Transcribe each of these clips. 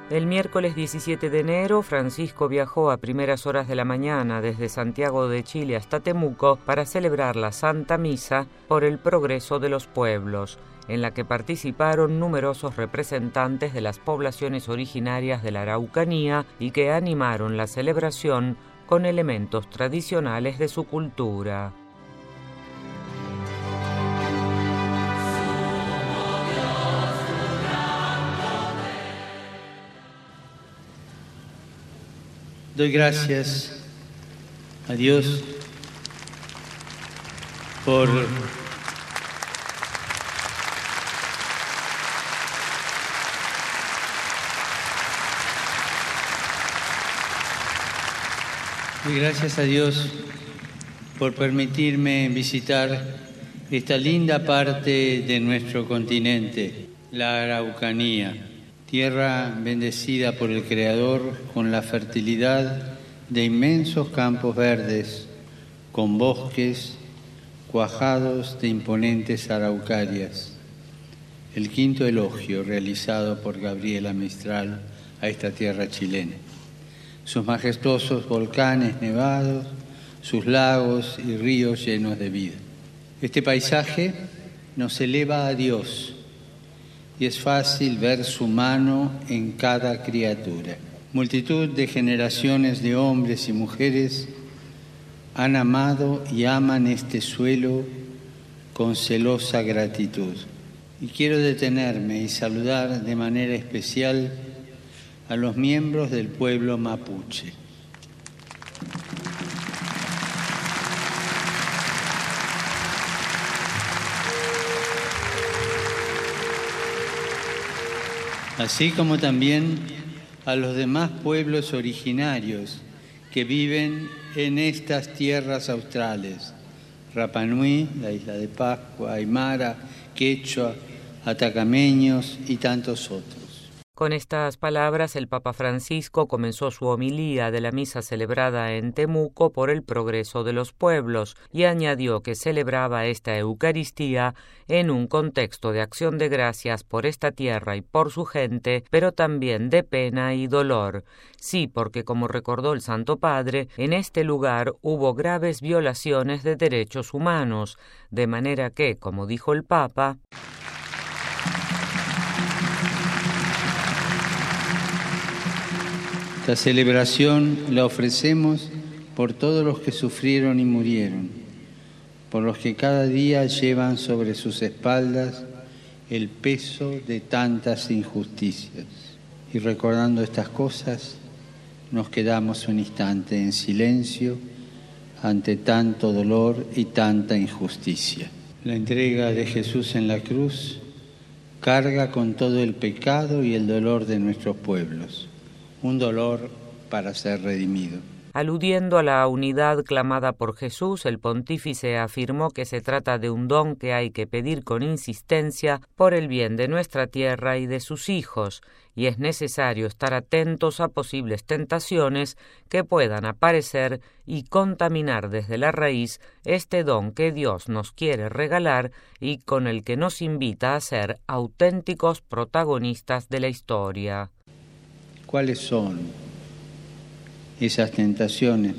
El miércoles 17 de enero, Francisco viajó a primeras horas de la mañana desde Santiago de Chile hasta Temuco para celebrar la Santa Misa por el progreso de los pueblos, en la que participaron numerosos representantes de las poblaciones originarias de la Araucanía y que animaron la celebración con elementos tradicionales de su cultura. Doy gracias a Dios por permitirme visitar esta linda parte de nuestro continente, la Araucanía. Tierra bendecida por el Creador con la fertilidad de inmensos campos verdes, con bosques cuajados de imponentes araucarias. El quinto elogio realizado por Gabriela Mistral a esta tierra chilena. Sus majestuosos volcanes nevados, sus lagos y ríos llenos de vida. Este paisaje nos eleva a Dios, y es fácil ver su mano en cada criatura. Multitud de generaciones de hombres y mujeres han amado y aman este suelo con celosa gratitud. Y quiero detenerme y saludar de manera especial a los miembros del pueblo mapuche. Así como también a los demás pueblos originarios que viven en estas tierras australes: Rapa Nui, la Isla de Pascua, Aymara, Quechua, Atacameños y tantos otros. Con estas palabras, el Papa Francisco comenzó su homilía de la misa celebrada en Temuco por el progreso de los pueblos y añadió que celebraba esta Eucaristía en un contexto de acción de gracias por esta tierra y por su gente, pero también de pena y dolor. Sí, porque como recordó el Santo Padre, en este lugar hubo graves violaciones de derechos humanos, de manera que, como dijo el Papa, esta celebración la ofrecemos por todos los que sufrieron y murieron, por los que cada día llevan sobre sus espaldas el peso de tantas injusticias. Y recordando estas cosas, nos quedamos un instante en silencio ante tanto dolor y tanta injusticia. La entrega de Jesús en la cruz carga con todo el pecado y el dolor de nuestros pueblos. Un dolor para ser redimido. Aludiendo a la unidad clamada por Jesús, el pontífice afirmó que se trata de un don que hay que pedir con insistencia por el bien de nuestra tierra y de sus hijos, y es necesario estar atentos a posibles tentaciones que puedan aparecer y contaminar desde la raíz este don que Dios nos quiere regalar y con el que nos invita a ser auténticos protagonistas de la historia. ¿Cuáles son esas tentaciones?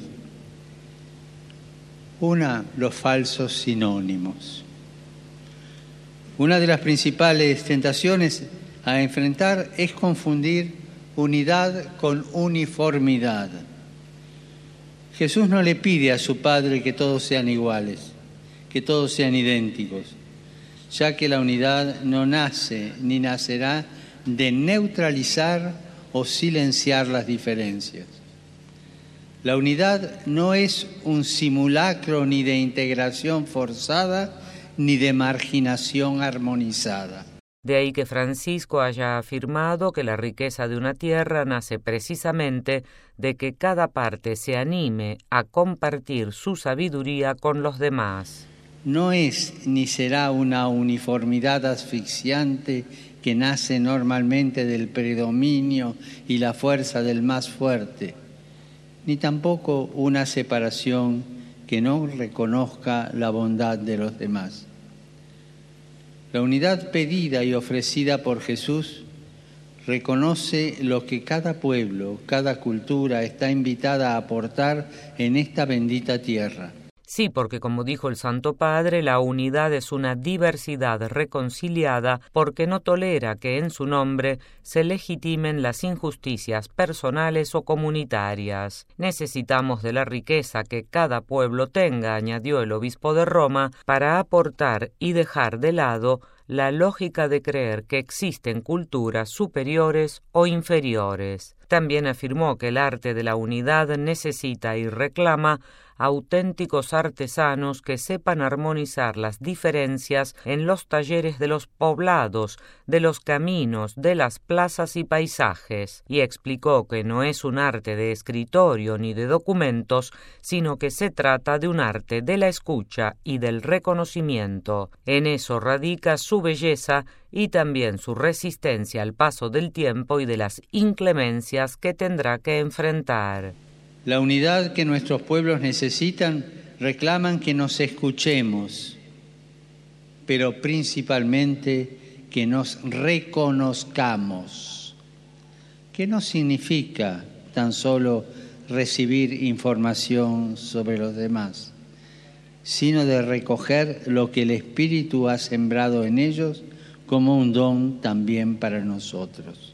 Una, los falsos sinónimos. Una de las principales tentaciones a enfrentar es confundir unidad con uniformidad. Jesús no le pide a su Padre que todos sean iguales, que todos sean idénticos, ya que la unidad no nace ni nacerá de neutralizar o silenciar las diferencias. La unidad no es un simulacro ni de integración forzada ni de marginación armonizada. De ahí que Francisco haya afirmado que la riqueza de una tierra nace precisamente de que cada parte se anime a compartir su sabiduría con los demás. No es ni será una uniformidad asfixiante que nace normalmente del predominio y la fuerza del más fuerte, ni tampoco una separación que no reconozca la bondad de los demás. La unidad pedida y ofrecida por Jesús reconoce lo que cada pueblo, cada cultura está invitada a aportar en esta bendita tierra. Sí, porque como dijo el Santo Padre, la unidad es una diversidad reconciliada porque no tolera que en su nombre se legitimen las injusticias personales o comunitarias. Necesitamos de la riqueza que cada pueblo tenga, añadió el obispo de Roma, para aportar y dejar de lado la lógica de creer que existen culturas superiores o inferiores. También afirmó que el arte de la unidad necesita y reclama auténticos artesanos que sepan armonizar las diferencias en los talleres de los poblados, de los caminos, de las plazas y paisajes, y explicó que no es un arte de escritorio ni de documentos, sino que se trata de un arte de la escucha y del reconocimiento. En eso radica su belleza y también su resistencia al paso del tiempo y de las inclemencias que tendrá que enfrentar. La unidad que nuestros pueblos necesitan reclaman que nos escuchemos, pero principalmente que nos reconozcamos, que no significa tan solo recibir información sobre los demás, sino de recoger lo que el Espíritu ha sembrado en ellos como un don también para nosotros.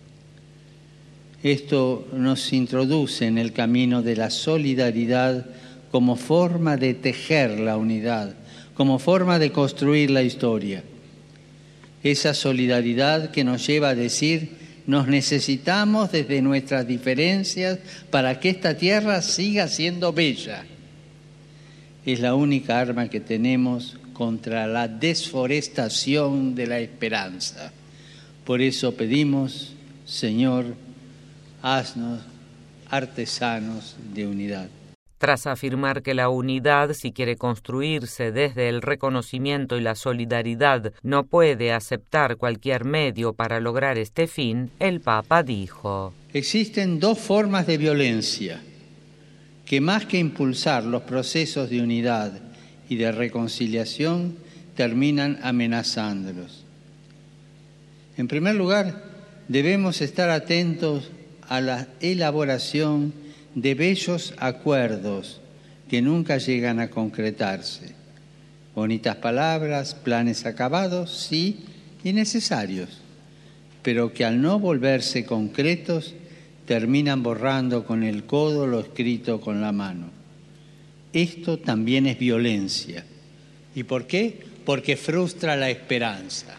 Esto nos introduce en el camino de la solidaridad como forma de tejer la unidad, como forma de construir la historia. Esa solidaridad que nos lleva a decir, nos necesitamos desde nuestras diferencias para que esta tierra siga siendo bella. Es la única arma que tenemos contra la desforestación de la esperanza. Por eso pedimos, Señor, haznos artesanos de unidad. Tras afirmar que la unidad, si quiere construirse desde el reconocimiento y la solidaridad, no puede aceptar cualquier medio para lograr este fin, el Papa dijo: existen dos formas de violencia que más que impulsar los procesos de unidad y de reconciliación, terminan amenazándolos. En primer lugar, debemos estar atentos a la elaboración de bellos acuerdos que nunca llegan a concretarse. Bonitas palabras, planes acabados, sí, y necesarios, pero que al no volverse concretos, terminan borrando con el codo lo escrito con la mano. Esto también es violencia. ¿Y por qué? Porque frustra la esperanza.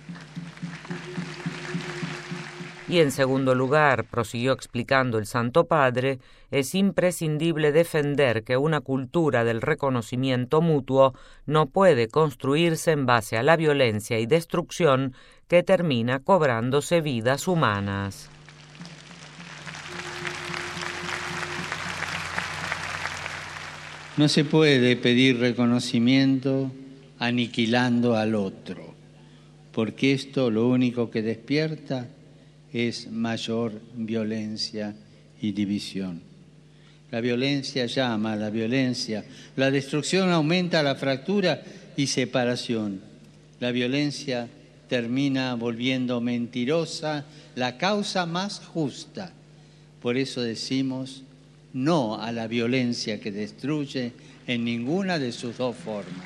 Y en segundo lugar, prosiguió explicando el Santo Padre, es imprescindible defender que una cultura del reconocimiento mutuo no puede construirse en base a la violencia y destrucción que termina cobrándose vidas humanas. No se puede pedir reconocimiento aniquilando al otro, porque esto lo único que despierta es mayor violencia y división. La violencia llama a la violencia, la destrucción aumenta la fractura y separación. La violencia termina volviendo mentirosa la causa más justa. Por eso decimos no a la violencia que destruye en ninguna de sus dos formas.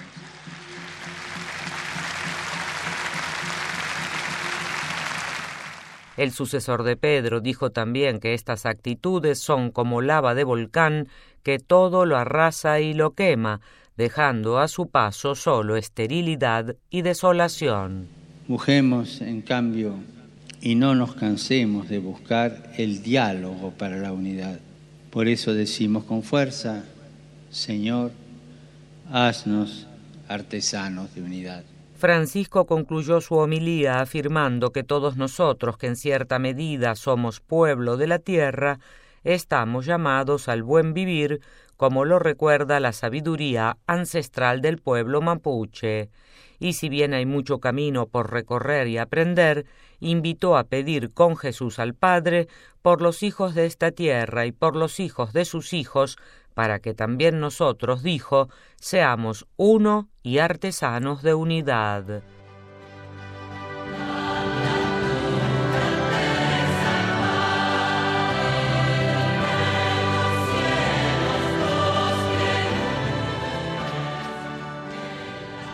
El sucesor de Pedro dijo también que estas actitudes son como lava de volcán que todo lo arrasa y lo quema, dejando a su paso solo esterilidad y desolación. Busquemos, en cambio, y no nos cansemos de buscar el diálogo para la unidad. Por eso decimos con fuerza, Señor, haznos artesanos de unidad. Francisco concluyó su homilía afirmando que todos nosotros, que en cierta medida somos pueblo de la tierra, estamos llamados al buen vivir, como lo recuerda la sabiduría ancestral del pueblo mapuche. Y si bien hay mucho camino por recorrer y aprender, invitó a pedir con Jesús al Padre por los hijos de esta tierra y por los hijos de sus hijos, para que también nosotros, dijo, seamos uno y artesanos de unidad.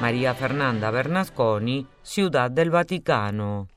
María Fernanda Bernasconi, Ciudad del Vaticano.